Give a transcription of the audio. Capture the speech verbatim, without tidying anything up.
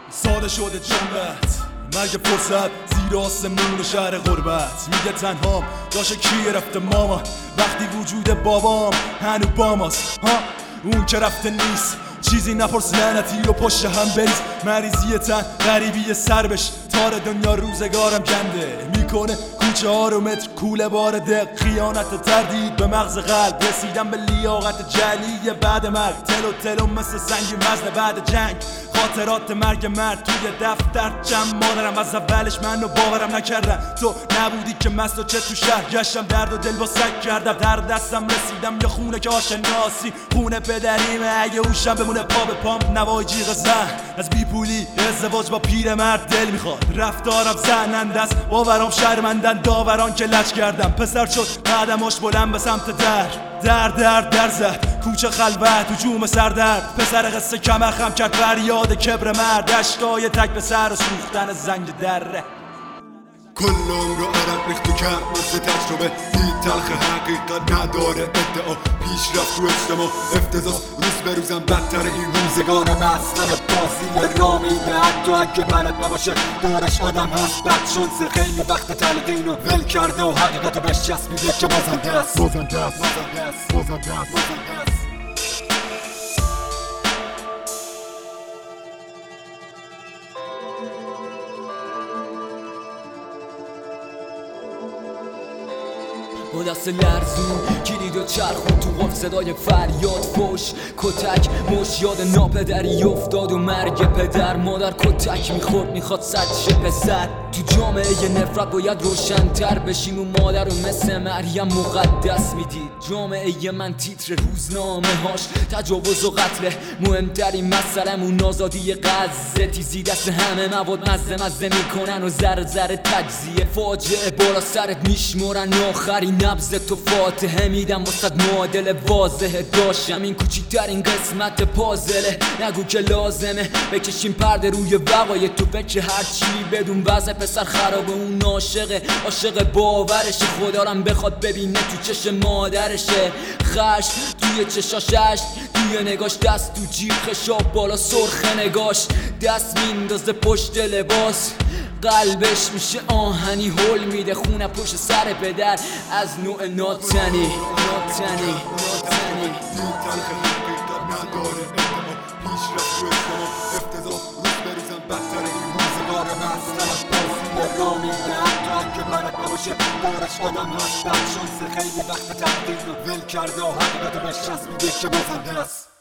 سال شده جنبت مرگ فرصت زیر آسمون شهر غربت. میگه تنهام داشته کی رفته ماما وقتی وجود بابام هنو با ماست ها. اون که رفته نیست چیزی نپرس لعنتی و پشت هم بریز. مریضی تن غریبی سر بش تار دنیا روزگارم کنده میکنه کوچه ها رو متر کوله بار دق. خیانت تردید به مغز قلب رسیدم به لیاقت جلی بعد مرگ. تلو تلو مثل سنگی وزن بعد جنگ. خاطرات مرگ مرد توی دفتر جمع مادرم از اولش منو باورم نکردن. تو نبودی که مست و چه تو شهر گشتم درد و دل با سگ کردم. در دستم رسیدم یا خونه که آشناسی خونه پدریمه اگه اوشم بمونه پا به پام نوای جیغ زن. از بی پولی ازدواج با پیر مرد دل میخواد رفتارم زننده است باورام شرمندن داوران که لج کردم. پسر شد قدماش بلند به سمت در در در در زد کوچه خلوت هجوم سردرد. پسر قصه کمخم کرد فریاد کبر مرد. اشکای تک به سر و سوختن زنگ دره. کل عمر رو عرق ریخت و کرد مثل تجربه. دید تلخ حقیقت نداره ادعا پیشرفت تو اجتماع افتضاح. روز به روزم بدتر این روزگارم اصلا بازی را میده حتی اگه بلد نباشه دارش آدم هست. بد شانسه خیلی وقت تلقین رو ول کرده و حقیقت رو بهش چسبیده که بازنده است بازنده است بازنده است بازنده است بازنده است. با دست لرزون کلید و چرخون تو قفل صدای فریاد فوش کتک مش یاد ناپدری افتاد و مرگ پدر مادر کتک میخورد میخواد صد شه پسر. تو جامعه یه نفرت باید روشن‌تر بشیم و مادر رو مثل مریم مقدس میدید. جامعه من تیتر روزنامه هاش تجاوز و قتل مهمترین مسئلمون آزادی غزه. تیزی دست همه مواد مزه مزه میکنن و ذره ذره تجزیه. فاجعه بالا سرت میشمرن آخرین نبض تو فاتحه میدم واسد معادل واضحه. داشتم این کوچیکترین قسمت پازله نگو که لازمه بکشیم پرده روی وقای تو فکر هرچی بدون وضع. پسر خرابه اون عاشقه عاشق باورشه خدارم بخواد ببینه تو چش مادرشه. خشم توی چشاشش توی نگاش دست تو جیب خشاب بالا سرخ نگاش دست میندازه پشت لباس. قلبش میشه آهنی هول میده خونه پشت سر پدر از نوع ناتنی ناتنی ناتنی. دید تلخ حقیقت نداره ادعا پیشرفت تو اجتماع افتضاح. روز به روزم بدتر این روزگارم اصلا بازی را میده حتی اگه بلد نباشه دارش آدم هست. بد شانسه خیلی وقت تقدیر رو ول کرده و حقیقت رو بهش چسبیده که بازنده است.